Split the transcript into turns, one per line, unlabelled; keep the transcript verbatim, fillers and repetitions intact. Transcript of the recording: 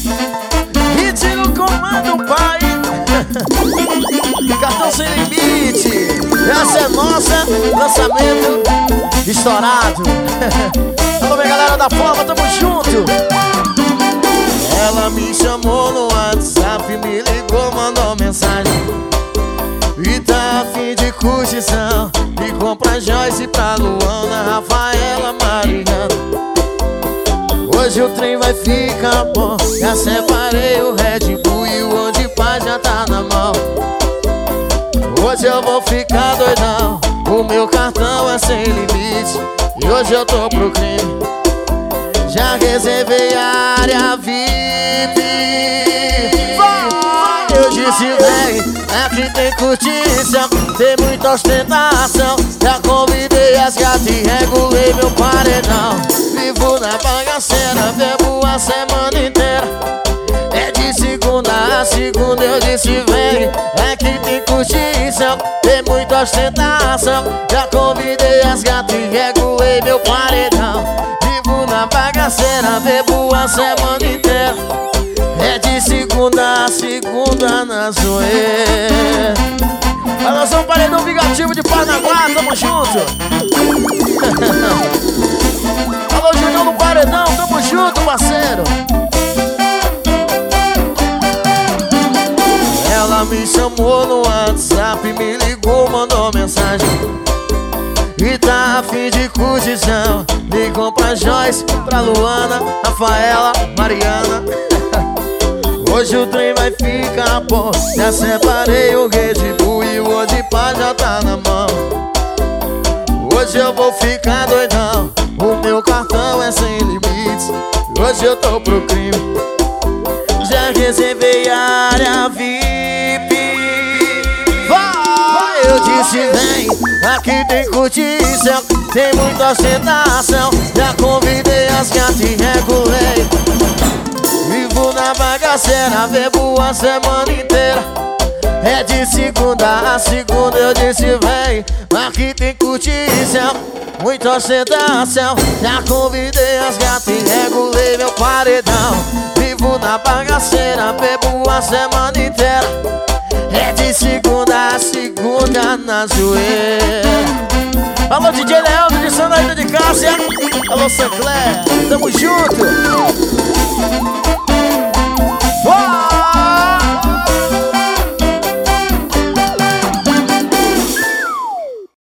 Hit no comando, pai. Cartão sem limite. Essa é nossa, lançamento estourado. Alô, minha galera da forma, tamo junto. Ela me chamou no WhatsApp, me ligou, mandou mensagem e tá a fim de curtição. Ligou pra Joyce, pra Luana, Rafaela, Mariana. Hoje o trem vai ficar bom. Já separei o Red Bull e o Onde Paz já tá na mão. Hoje eu vou ficar doidão. O meu cartão é sem limite e hoje eu tô pro crime. Já reservei a área V I P. Eu disse vem, aqui tem curtição, tem muita ostentação. Já convidei as gatas e regulei meu paredão. Vivo na bagaceira, bebo a semana inteira. É de segunda a segunda, eu disse vem, aqui tem curtição, tem muita ostentação. Já convidei as gatas e regulei meu paredão. Vivo na bagaceira, bebo a semana inteira. É de segunda a segunda na zoeira. Nós somos um paredão vingativo de Paranaguá, tamo junto. Alô, Julião do Paredão, tamo junto, parceiro. Ela me chamou no WhatsApp, me ligou, mandou mensagem e tá a fim de curtição. Ligou pra Joyce, pra Luana, Rafaela, Mariana. Hoje o trem vai ficar bom. Já separei o Red Bull e o Onde Paz já tá na mão. Hoje eu vou ficar doidão. O meu cartão é sem limites. Hoje eu tô pro crime. Já reservei a área V I P. Vai, eu disse vem, aqui tem curtição, tem muita ostentação. Já convidei as gatas e regulei. Vivo na bagaceira, bebo a semana inteira. É de segunda a segunda, eu disse vem, aqui tem curtição, muita ostentação. Já convidei as gatas e regulei meu paredão. Vivo na bagaceira, bebo a semana inteira. É de segunda a segunda na zoeira. Alô, D J Leandro de Santa Rita de Cássia. Alô, Sancler, tamo junto.